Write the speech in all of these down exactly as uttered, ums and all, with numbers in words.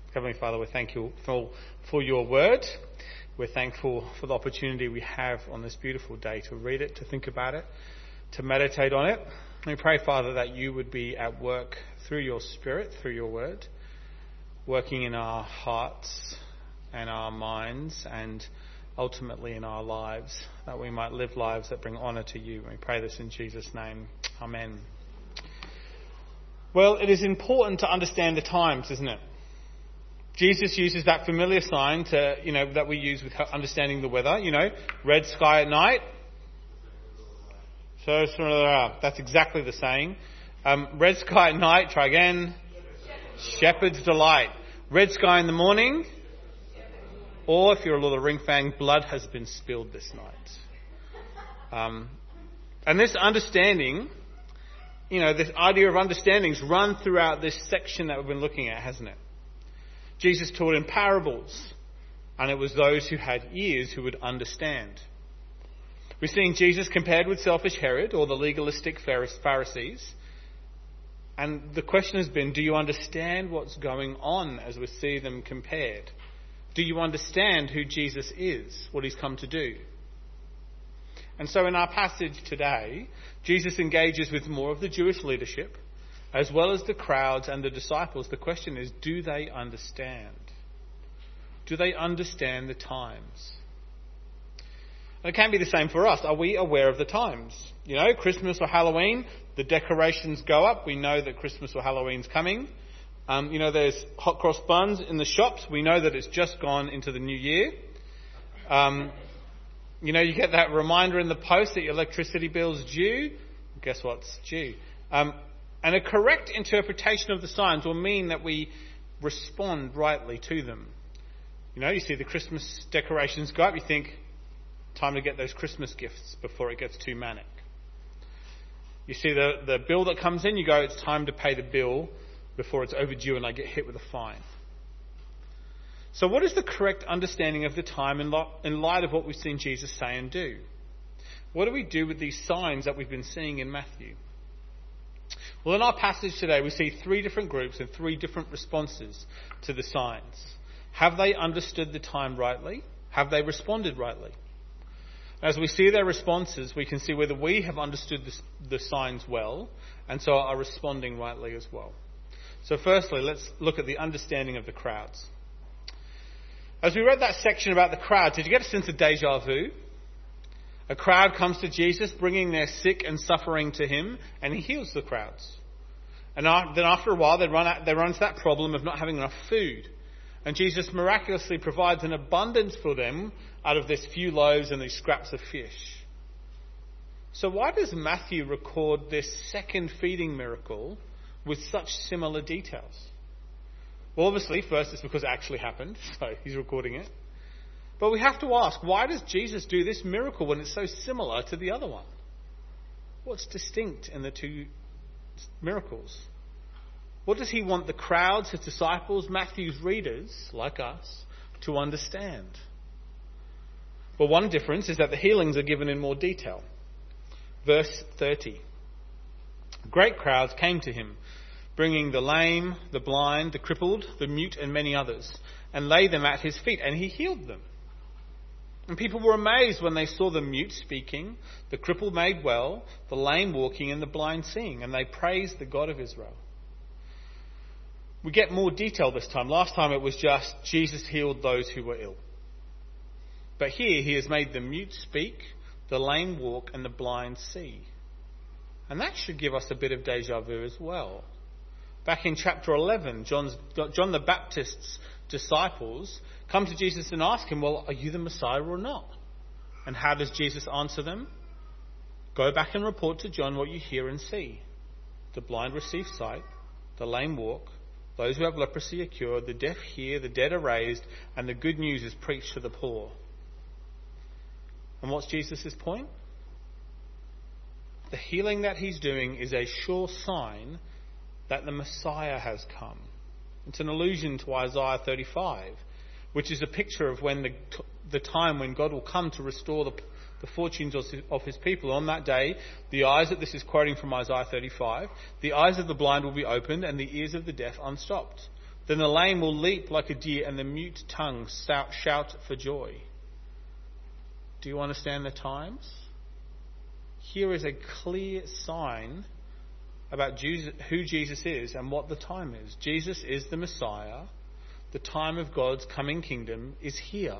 Heavenly Father, we're thankful for, for your word. We're thankful for the opportunity we have on this beautiful day to read it, to think about it, to meditate on it. We pray, Father, that you would be at work through your Spirit, through your word, working in our hearts and our minds and ultimately in our lives, that we might live lives that bring honour to you. We pray this in Jesus' name. Amen. Well, it is important to understand the times, isn't it? Jesus uses that familiar sign to, you know, that we use with understanding the weather. You know, red sky at night. So, that's exactly the saying. Um, red sky at night, try again. Shepherd's delight. Red sky in the morning. Or if you're a little ring fang, blood has been spilled this night. Um, and this understanding, you know, this idea of understanding's run throughout this section that we've been looking at, hasn't it? Jesus taught in parables, and it was those who had ears who would understand. We're seeing Jesus compared with selfish Herod or the legalistic Pharisees. And the question has been, do you understand what's going on as we see them compared? Do you understand who Jesus is, what he's come to do? And so in our passage today, Jesus engages with more of the Jewish leadership, as well as the crowds and the disciples. The question is, do they understand? Do they understand the times? And it can be the same for us. Are we aware of the times? You know, Christmas or Halloween, the decorations go up. We know that Christmas or Halloween's coming. Um, you know, there's hot cross buns in the shops. We know that it's just gone into the new year. Um, you know, you get that reminder in the post that your electricity bill's due. Guess what's due? Um, and a correct interpretation of the signs will mean that we respond rightly to them. You know, you see the Christmas decorations go up. You think, time to get those Christmas gifts before it gets too manic. You see the, the bill that comes in, you go, it's time to pay the bill before it's overdue and I get hit with a fine. So what is the correct understanding of the time in, lo- in light of what we've seen Jesus say and do? What do we do with these signs that we've been seeing in Matthew? Well, in our passage today, we see three different groups and three different responses to the signs. Have they understood the time rightly? Have they responded rightly? As we see their responses, we can see whether we have understood the, the signs well and so are responding rightly as well. So firstly, let's look at the understanding of the crowds. As we read that section about the crowd, did you get a sense of deja vu? A crowd comes to Jesus, bringing their sick and suffering to him, and he heals the crowds. And then after a while, they run out, they run into that problem of not having enough food. And Jesus miraculously provides an abundance for them out of this few loaves and these scraps of fish. So why does Matthew record this second feeding miracle with such similar details? Well, obviously, first it's because it actually happened, so he's recording it. But we have to ask, why does Jesus do this miracle when it's so similar to the other one? What's distinct in the two miracles? What does he want the crowds, his disciples, Matthew's readers, like us, to understand? Well, one difference is that the healings are given in more detail. Verse thirty. Great crowds came to him, bringing the lame, the blind, the crippled, the mute, and many others, and laid them at his feet, and he healed them. And people were amazed when they saw the mute speaking, the crippled made well, the lame walking, and the blind seeing, and they praised the God of Israel. We get more detail this time. Last time it was just Jesus healed those who were ill. But here he has made the mute speak, the lame walk, and the blind see. And that should give us a bit of deja vu as well. Back in chapter eleven, John's, John the Baptist's disciples come to Jesus and ask him, well, are you the Messiah or not? And how does Jesus answer them? Go back and report to John what you hear and see. The blind receive sight, the lame walk, those who have leprosy are cured, the deaf hear, the dead are raised, and the good news is preached to the poor. And what's Jesus' point? The healing that he's doing is a sure sign that the Messiah has come. It's an allusion to Isaiah thirty-five, which is a picture of when the, the time when God will come to restore the, the fortunes of his, of his people. On that day, the eyes, that this is quoting from Isaiah thirty-five, the eyes of the blind will be opened and the ears of the deaf unstopped. Then the lame will leap like a deer and the mute tongue shout for joy. Do you understand the times? Here is a clear sign about Jesus, who Jesus is and what the time is. Jesus is the Messiah. The time of God's coming kingdom is here.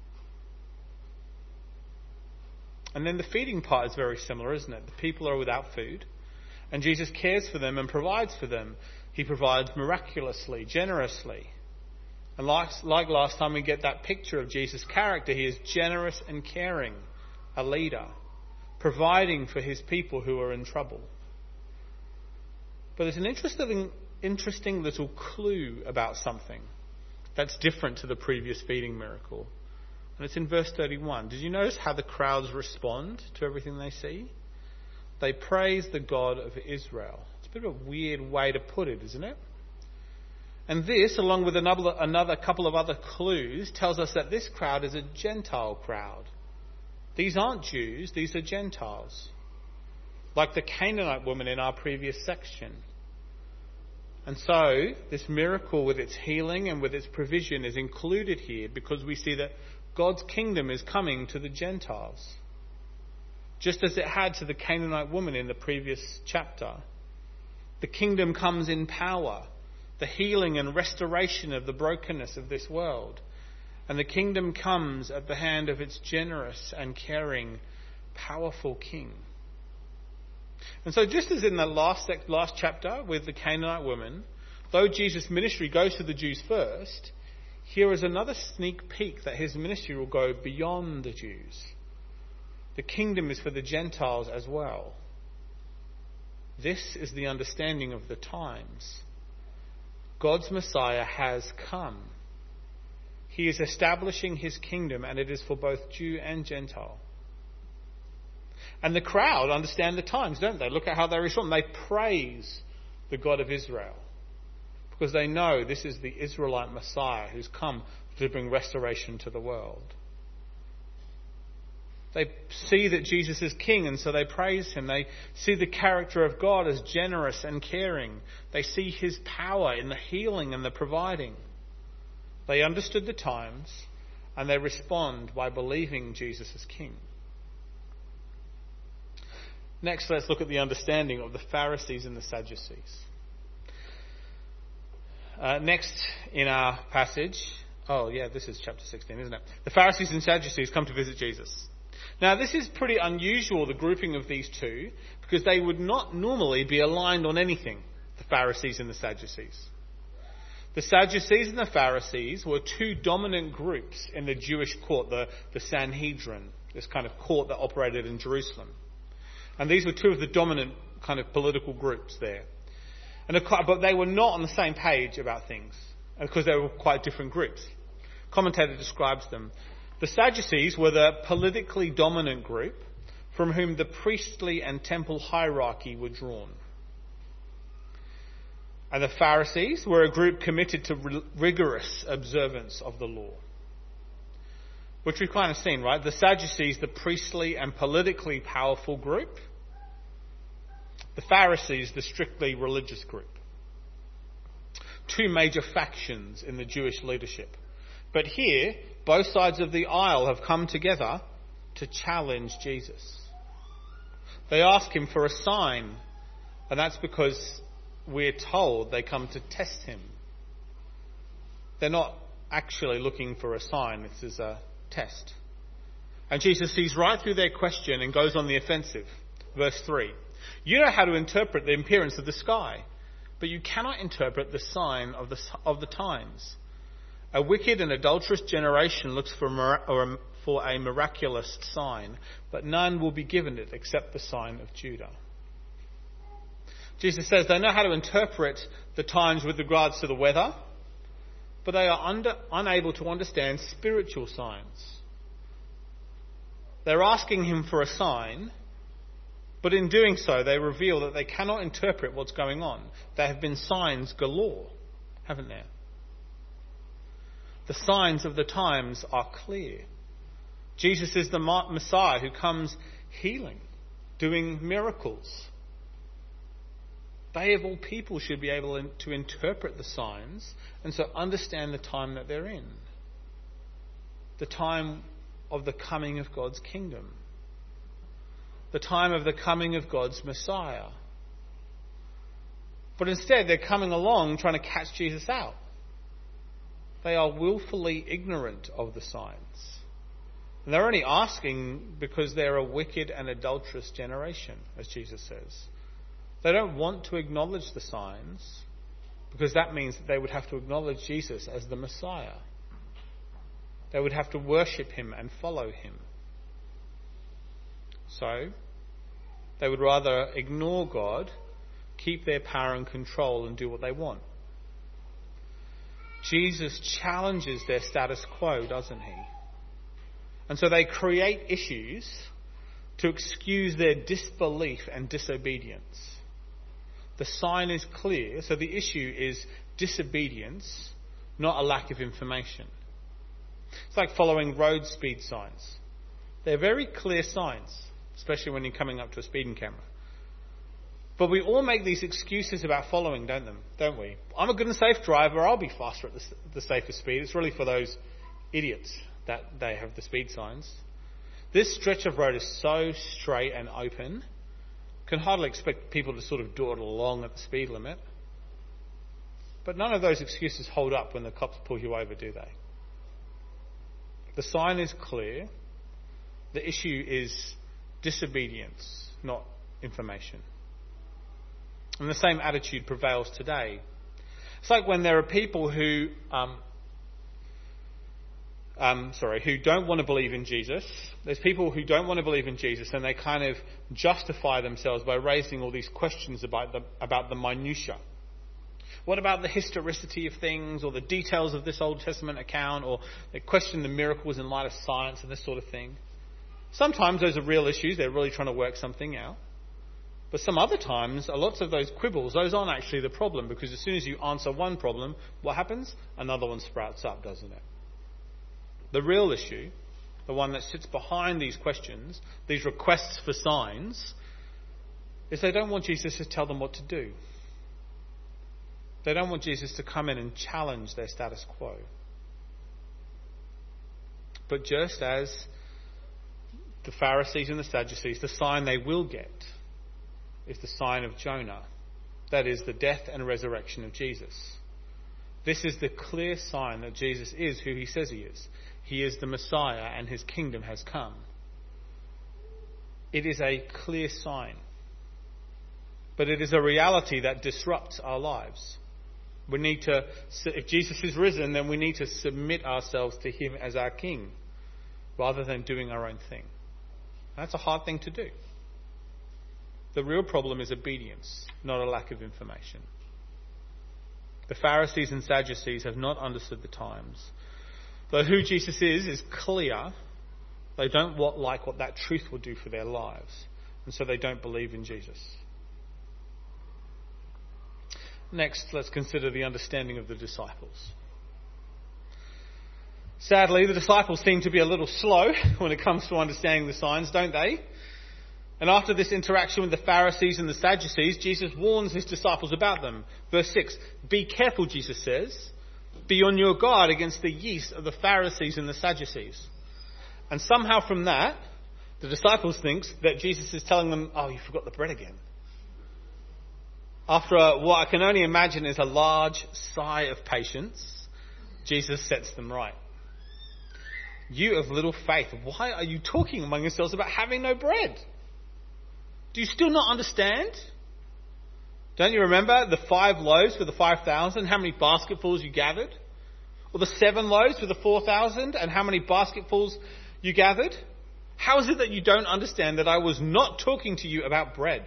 And then the feeding part is very similar, isn't it? The people are without food, and Jesus cares for them and provides for them. He provides miraculously, generously. And like, like last time, we get that picture of Jesus' character. He is generous and caring, a leader, providing for his people who are in trouble. But there's an interesting, interesting little clue about something that's different to the previous feeding miracle. And it's in verse thirty-one. Did you notice how the crowds respond to everything they see? They praise the God of Israel. It's a bit of a weird way to put it, isn't it? And this, along with another, another couple of other clues, tells us that this crowd is a Gentile crowd. These aren't Jews, these are Gentiles. Like the Canaanite woman in our previous section. And so, this miracle with its healing and with its provision is included here because we see that God's kingdom is coming to the Gentiles. Just as it had to the Canaanite woman in the previous chapter. The kingdom comes in power. The healing and restoration of the brokenness of this world. And the kingdom comes at the hand of its generous and caring, powerful king. And so just as in the last, last chapter with the Canaanite woman, though Jesus' ministry goes to the Jews first, here is another sneak peek that his ministry will go beyond the Jews. The kingdom is for the Gentiles as well. This is the understanding of the times. God's Messiah has come. He is establishing his kingdom, and it is for both Jew and Gentile. And the crowd understand the times, don't they? Look at how they respond. They praise the God of Israel because they know this is the Israelite Messiah who's come to bring restoration to the world. They see that Jesus is king, and so they praise him. They see the character of God as generous and caring. They see his power in the healing and the providing. They understood the times, and they respond by believing Jesus is king. Next, let's look at the understanding of the Pharisees and the Sadducees. Uh, next in our passage, oh yeah, this is chapter sixteen, isn't it? The Pharisees and Sadducees come to visit Jesus. Now, this is pretty unusual, the grouping of these two, because they would not normally be aligned on anything, the Pharisees and the Sadducees. The Sadducees and the Pharisees were two dominant groups in the Jewish court, the, the Sanhedrin, this kind of court that operated in Jerusalem. And these were two of the dominant kind of political groups there. And but they were not on the same page about things, because they were quite different groups. Commentator describes them. The Sadducees were the politically dominant group from whom the priestly and temple hierarchy were drawn. And the Pharisees were a group committed to rigorous observance of the law. Which we've kind of seen, right? The Sadducees, the priestly and politically powerful group. The Pharisees, the strictly religious group. Two major factions in the Jewish leadership. But here, both sides of the aisle have come together to challenge Jesus. They ask him for a sign, and that's because we're told they come to test him. They're not actually looking for a sign. This is a test. And Jesus sees right through their question and goes on the offensive. Verse three. You know how to interpret the appearance of the sky, but you cannot interpret the sign of the, of the times. A wicked and adulterous generation looks for, mir- for a miraculous sign, but none will be given it except the sign of Judah. Jesus says they know how to interpret the times with regards to the weather, but they are under, unable to understand spiritual signs. They're asking him for a sign, but in doing so they reveal that they cannot interpret what's going on. There have been signs galore, haven't there? The signs of the times are clear. Jesus is the Messiah who comes healing, doing miracles. They of all people should be able to interpret the signs and so understand the time that they're in. The time of the coming of God's kingdom. The time of the coming of God's Messiah. But instead they're coming along trying to catch Jesus out. They are willfully ignorant of the signs. And they're only asking because they're a wicked and adulterous generation, as Jesus says. They don't want to acknowledge the signs because that means that they would have to acknowledge Jesus as the Messiah. They would have to worship him and follow him. So, they would rather ignore God, keep their power and control, and do what they want. Jesus challenges their status quo, doesn't he? And so they create issues to excuse their disbelief and disobedience. The sign is clear, so the issue is disobedience, not a lack of information. It's like following road speed signs. They're very clear signs, especially when you're coming up to a speeding camera. But we all make these excuses about following, don't them? Don't we? I'm a good and safe driver. I'll be faster at the, the safest speed. It's really for those idiots that they have the speed signs. This stretch of road is so straight and open, can hardly expect people to sort of dawdle along at the speed limit. But none of those excuses hold up when the cops pull you over, do they? The sign is clear. The issue is disobedience, not information. And the same attitude prevails today. It's like when there are people who, um, um, sorry, who don't want to believe in Jesus. There's people who don't want to believe in Jesus, and they kind of justify themselves by raising all these questions about the about the minutiae. What about the historicity of things, or the details of this Old Testament account, or they question the miracles in light of science and this sort of thing? Sometimes those are real issues. They're really trying to work something out. But some other times, lots of those quibbles, those aren't actually the problem, because as soon as you answer one problem, what happens? Another one sprouts up, doesn't it? The real issue, the one that sits behind these questions, these requests for signs, is they don't want Jesus to tell them what to do. They don't want Jesus to come in and challenge their status quo. But just as the Pharisees and the Sadducees, the sign they will get is the sign of Jonah. That is the death and resurrection of Jesus. This is the clear sign that Jesus is who he says he is. He is the Messiah and his kingdom has come. It is a clear sign. But it is a reality that disrupts our lives. We need to, if Jesus is risen, then we need to submit ourselves to him as our king, rather than doing our own thing. That's a hard thing to do. The real problem is obedience, not a lack of information. The Pharisees and Sadducees have not understood the times. Though who Jesus is is clear, they don't like what that truth will do for their lives, and so they don't believe in Jesus. Next, let's consider the understanding of the disciples. Sadly, the disciples seem to be a little slow when it comes to understanding the signs, don't they? And after this interaction with the Pharisees and the Sadducees, Jesus warns his disciples about them. Verse six, "Be careful," Jesus says. "Be on your guard against the yeast of the Pharisees and the Sadducees." And somehow from that, the disciples think that Jesus is telling them, "Oh, you forgot the bread again." After a, what I can only imagine is a large sigh of patience, Jesus sets them right. "You of little faith, why are you talking among yourselves about having no bread? Do you still not understand? Don't you remember the five loaves for the five thousand, how many basketfuls you gathered? Or the seven loaves for the four thousand, and how many basketfuls you gathered? How is it that you don't understand that I was not talking to you about bread?"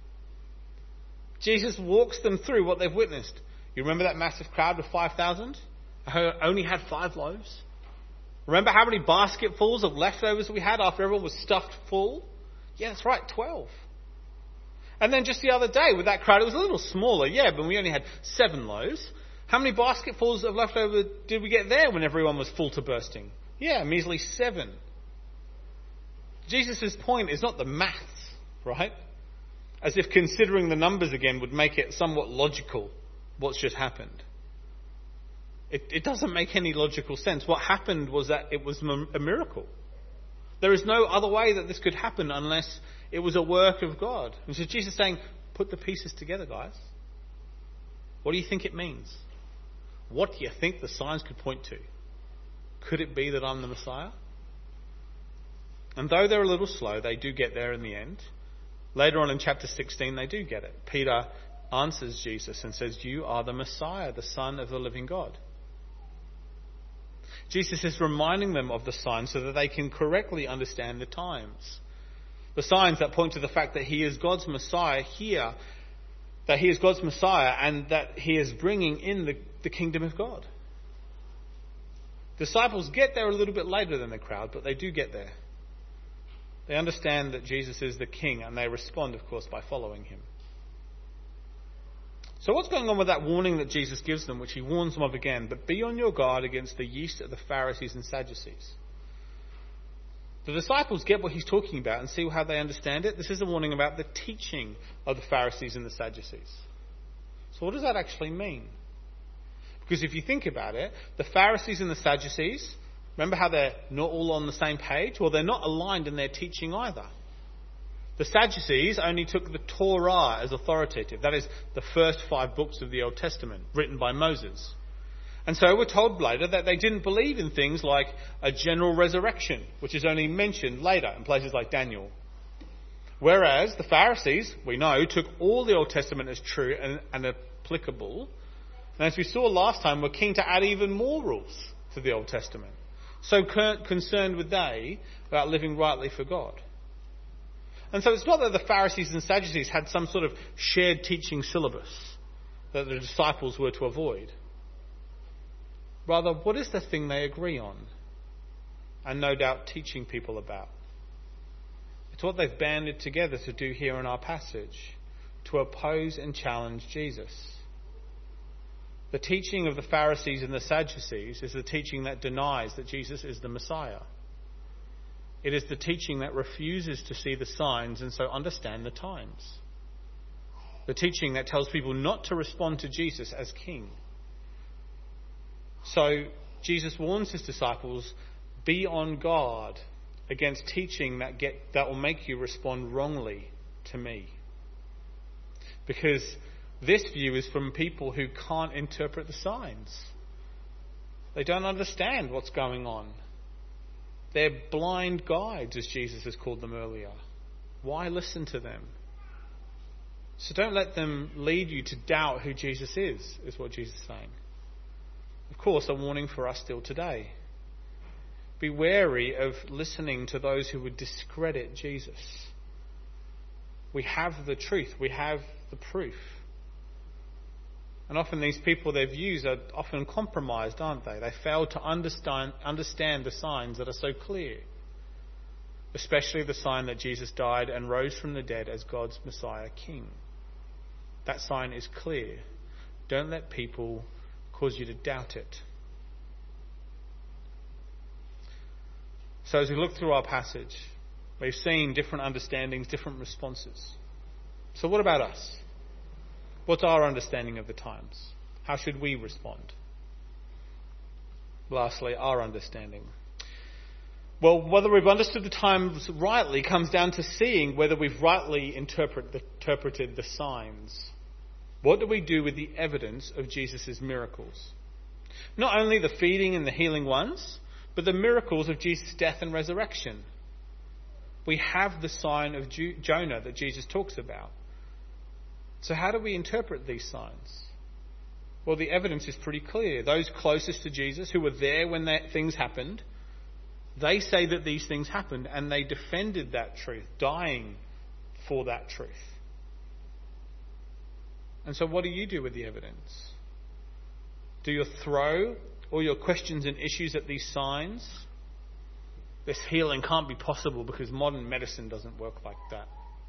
Jesus walks them through what they've witnessed. You remember that massive crowd with five thousand? Who only had five loaves? Remember how many basketfuls of leftovers we had after everyone was stuffed full? Yeah, that's right, twelve. And then just the other day with that crowd, it was a little smaller, yeah, but we only had seven loaves. How many basketfuls of leftover did we get there when everyone was full to bursting? Yeah, a measly seven. Jesus' point is not the maths, right? As if considering the numbers again would make it somewhat logical what's just happened. It, it doesn't make any logical sense. What happened was that it was a miracle. There is no other way that this could happen unless it was a work of God. And so Jesus is saying, put the pieces together, guys. What do you think it means? What do you think the signs could point to? Could it be that I'm the Messiah? And though they're a little slow, they do get there in the end. Later on in chapter sixteen, they do get it. Peter answers Jesus and says, you are the Messiah, the Son of the living God. Jesus is reminding them of the signs so that they can correctly understand the times. The signs that point to the fact that he is God's Messiah here, that he is God's Messiah and that he is bringing in the, the kingdom of God. Disciples get there a little bit later than the crowd, but they do get there. They understand that Jesus is the King and they respond, of course, by following him. So what's going on with that warning that Jesus gives them, which he warns them of again? But be on your guard against the yeast of the Pharisees and Sadducees. The disciples get what he's talking about and see how they understand it. This is a warning about the teaching of the Pharisees and the Sadducees. So what does that actually mean? Because if you think about it, the Pharisees and the Sadducees, remember how they're not all on the same page? Well, they're not aligned in their teaching either. The Sadducees only took the Torah as authoritative. That is, the first five books of the Old Testament, written by Moses. And so we're told later that they didn't believe in things like a general resurrection, which is only mentioned later in places like Daniel. Whereas the Pharisees, we know, took all the Old Testament as true and, and applicable. And as we saw last time, were keen to add even more rules to the Old Testament. So concerned were they about living rightly for God. And so it's not that the Pharisees and Sadducees had some sort of shared teaching syllabus that the disciples were to avoid. Rather, what is the thing they agree on? And no doubt teaching people about. It's what they've banded together to do here in our passage, to oppose and challenge Jesus. The teaching of the Pharisees and the Sadducees is the teaching that denies that Jesus is the Messiah. It is the teaching that refuses to see the signs and so understand the times. The teaching that tells people not to respond to Jesus as King. So Jesus warns his disciples, be on guard against teaching that get that will make you respond wrongly to me. Because this view is from people who can't interpret the signs. They don't understand what's going on. They're blind guides, as Jesus has called them earlier. Why listen to them? So don't let them lead you to doubt who Jesus is, is what Jesus is saying. Of course, a warning for us still today. Be wary of listening to those who would discredit Jesus. We have the truth. We have the proof. And often these people, their views are often compromised, aren't they? They fail to understand, understand the signs that are so clear. Especially the sign that Jesus died and rose from the dead as God's Messiah King. That sign is clear. Don't let people cause you to doubt it. So as we look through our passage, we've seen different understandings, different responses. So what about us? What's our understanding of the times? How should we respond? Lastly, our understanding. Well, whether we've understood the times rightly comes down to seeing whether we've rightly interpret the, interpreted the signs. What do we do with the evidence of Jesus' miracles? Not only the feeding and the healing ones, but the miracles of Jesus' death and resurrection. We have the sign of Jonah that Jesus talks about. So how do we interpret these signs? Well, the evidence is pretty clear. Those closest to Jesus, who were there when that things happened, they say that these things happened and they defended that truth, dying for that truth. And so what do you do with the evidence? Do you throw all your questions and issues at these signs? This healing can't be possible because modern medicine doesn't work like that.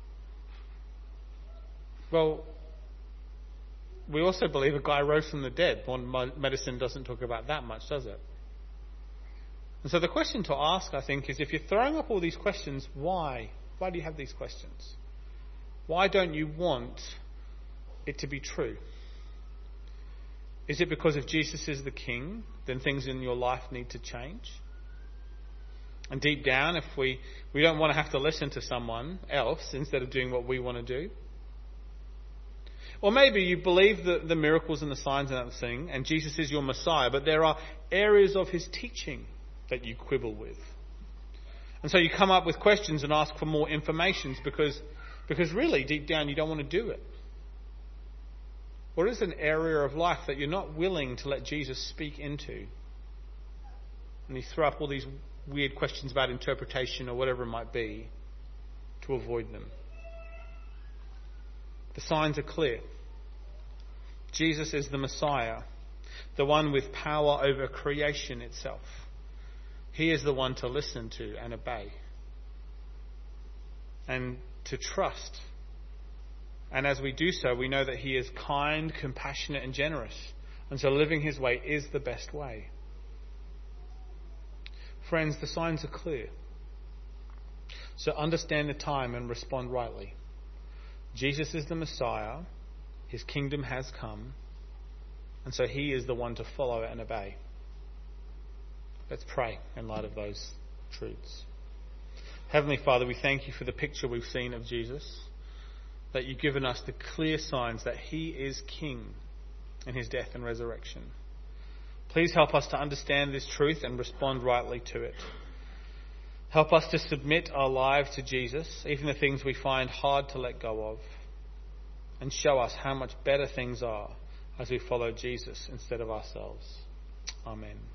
Well, we also believe a guy rose from the dead. Modern medicine doesn't talk about that much, does it? And so the question to ask, I think, is if you're throwing up all these questions, why? Why do you have these questions? Why don't you want it to be true? Is it because if Jesus is the king, then things in your life need to change? And deep down, if we, we don't want to have to listen to someone else instead of doing what we want to do? Or maybe you believe the, the miracles and the signs and that thing, and Jesus is your Messiah, but there are areas of his teaching that you quibble with. And so you come up with questions and ask for more information because, because really, deep down, you don't want to do it. What is an area of life that you're not willing to let Jesus speak into? And you throw up all these weird questions about interpretation or whatever it might be to avoid them. The signs are clear. Jesus is the Messiah, the one with power over creation itself. He is the one to listen to and obey and to trust. And as we do so, we know that he is kind, compassionate and generous. And so living his way is the best way. Friends, the signs are clear. So understand the time and respond rightly. Jesus is the Messiah. His kingdom has come. And so he is the one to follow and obey. Let's pray in light of those truths. Heavenly Father, we thank you for the picture we've seen of Jesus, that you've given us the clear signs that he is king in his death and resurrection. Please help us to understand this truth and respond rightly to it. Help us to submit our lives to Jesus, even the things we find hard to let go of, and show us how much better things are as we follow Jesus instead of ourselves. Amen.